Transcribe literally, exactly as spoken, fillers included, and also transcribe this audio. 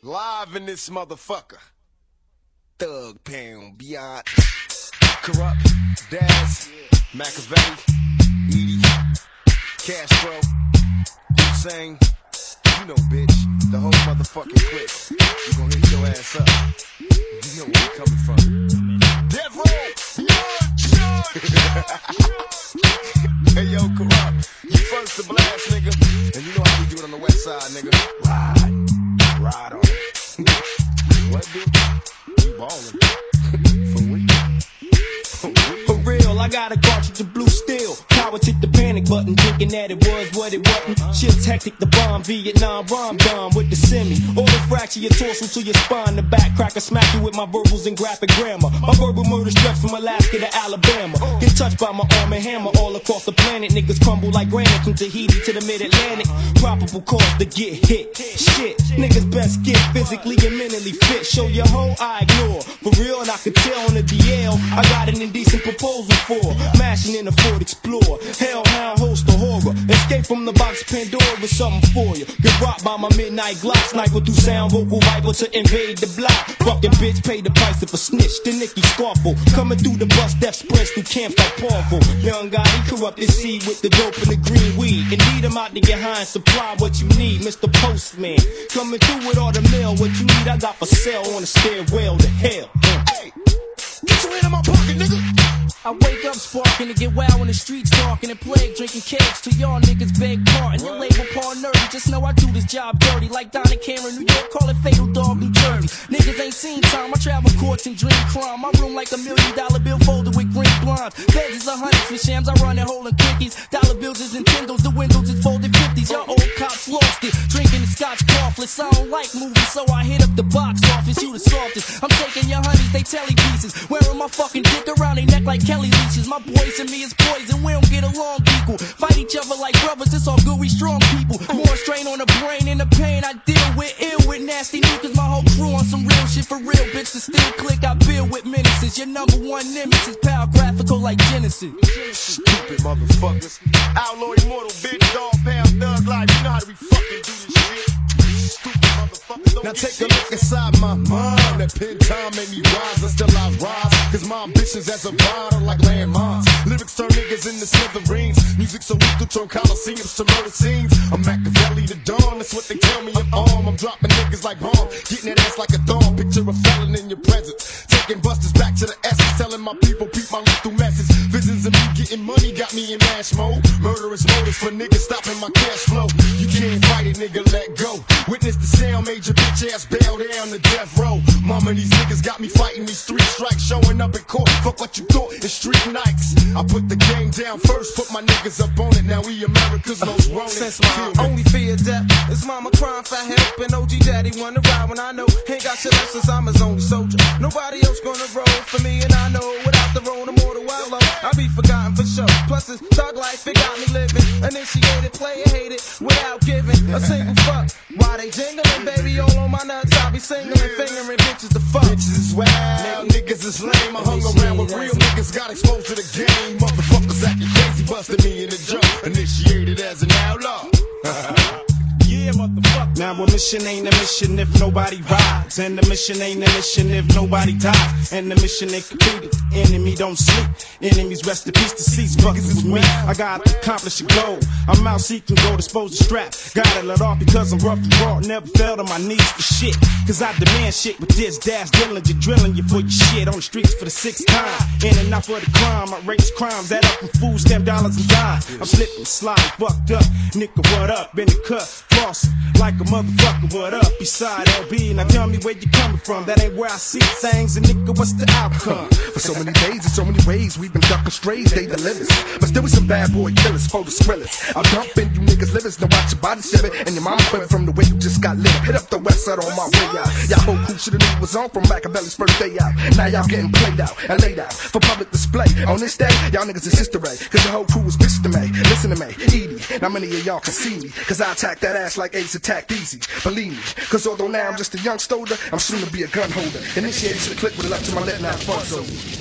Live in this motherfucker. Thug Pound, Beyond, Corrupt, Daz, Machiavelli, Edie, Castro, Hussein. You know, bitch, the whole motherfucking clique. You gon' hit your ass up. You know where we coming from. Death Row, Hey yo, Corrupt, you first to blast, nigga. And you know how we do it on the west side, nigga. Ride, ride on it. What, dude? You ballin'. For real. For real, I got a cartridge of blue steel. Power hit the panic button, thinking that it was what it wasn't. Shit's hectic, the bomb, Vietnam rom bomb with the semi. Order fracture your torso to your spine, the back cracker smack you with my verbals and graphic grammar. My verbal murder stretch from Alaska to Alabama. Get touched by my arm and hammer all across the planet. Niggas crumble like granite from Tahiti to the mid-Atlantic. Probable cause to get hit. Shit, niggas best get physically and mentally fit. Show your hoe, I ignore. For real, and I can tell on the D L I got an indecent proposal for mashing in a Ford Explorer. Hellhound host of horror. Escape from the box of Pandora with something for you. Get rocked by my midnight Glock. Sniper through sound, vocal viper to invade the block. Fucking bitch, pay the price of a snitch. The Nicky Scarfo. Coming through the bus, death spreads through camps like Parvo. Young guy, he corrupt his seed with the dope and the green weed. And lead him out to get high and supply what you need. Mister Postman, coming through with all the mail. What you need, I got for sale on the stairwell to hell. Hey, get your hand in my pocket, nigga. I wake up sparking to get wild in the streets talking and plague drinking cakes till y'all niggas beg pardon. Your label Paul Nerdy, just know I do this job dirty like Donna Cameron, New York, call it Fatal Dog, New Jersey. Niggas ain't seen time, I travel courts and dream crime. My room like a million dollar bill folded with green blinds. Beds is a hundred for shams, I run it holding quickies. Dollar bills is Nintendos, the windows is folded fifties. Y'all old cops lost it, drinking the scotch coughless. I don't like movies, so I hit up the box office. You the softest, I'm taking your honeys, they telly pieces. Wearing my fucking dick around their neck like Kelly leashes. My boys and me is poison, we don't get along equal. Fight each other like brothers, it's all good, we strong people. More strain on the brain and the pain I deal with. Ill with nasty new, cause my whole crew on some real shit for real. Bitch, to still click, I build with menaces. Your number one nemesis, power graphical like Genesis. Stupid motherfuckers. Outlaw immortal, big dog, pound, thug life. You know how we fucking do this shit. Stupid motherfuckers. Now take a look inside my mind. That pen time made me rise, I still I rise. Cause my ambitions as a rider like landmines. Lyrics turn niggas into smithereens. Music so weak to turn coliseums to murder scenes. I'm Machiavelli the dawn, that's what they tell me I'm on. I'm dropping niggas like bomb, getting that ass like a thorn. Picture a felon in your presence, taking busters back to the essence. Telling my people, peep my lethal message. Visions of me getting money got me in mash mode. Murderous motives for niggas stopping my cash flow. You can't fight it, nigga, let go. Witness the sound, made your bitch ass bail down to death row. Mama, these niggas got me fighting these three strikes. Showing up in court, fuck what you thought, it's street nights. I put the game down first, put my niggas up on it. Now we America's most wanted. Since my only fear of death is mama crying for help, and O G daddy wanna ride when I know ain't got shit left since I'm his only soldier. Nobody else gonna roll for me, and I know without the road I'm more the wild low. I be forgotten for sure. Plus this thug life, it got me living. Initiated, player hated, without giving a single fuck. Why they jingling, baby, all on my nuts. I be singling, fingering bitches to fuck. Bitches is wild, niggas is lame. I hung around with real niggas, got exposed to the game. Motherfuckers acting crazy, busted me in the jump. Initiated as an outlaw. Yeah, motherfucker. Now a mission ain't a mission if nobody rides, and the mission ain't a mission if nobody dies, and the mission ain't completed. Enemy don't sleep, enemies rest in peace. Deceased fuckers with me. I gotta accomplish a goal. I'm out seeking gold, dispose the strap. Gotta let off because I'm rough and raw. Never fell to my knees for shit, cause I demand shit with this dash drilling. You drilling you for your shit on the streets for the sixth time. In and out for the crime, I raise crimes that up from food stamp dollars and dimes. I'm slipping, sliding, fucked up. Nigga, what up? Been the cut. Flossing like a motherfucker, what up? Beside L B, now tell me where you coming from. That ain't where I see things, and nigga, what's the outcome? For so many days and so many ways, we've been ducking strays, they delivers. But still we some bad boy killers, for the thrillers. I'll dump in you niggas livers, now watch your body shiver, and your mama quiver from the way you just got lit up. Hit up the west side on my way out. Y'all whole crew shoulda knew was on from Machiavelli's first day out. Now y'all getting played out and laid out for public display. On this day, y'all niggas is history, cause the whole crew was bitches to me. Listen to me, Edie, now many of y'all can see me, cause I attack that ass like Ace attacked Easy. Believe me, cause although now I'm just a young stoner, I'm soon to be a gun holder. Initiated to the click with a left to my left, now fuck so.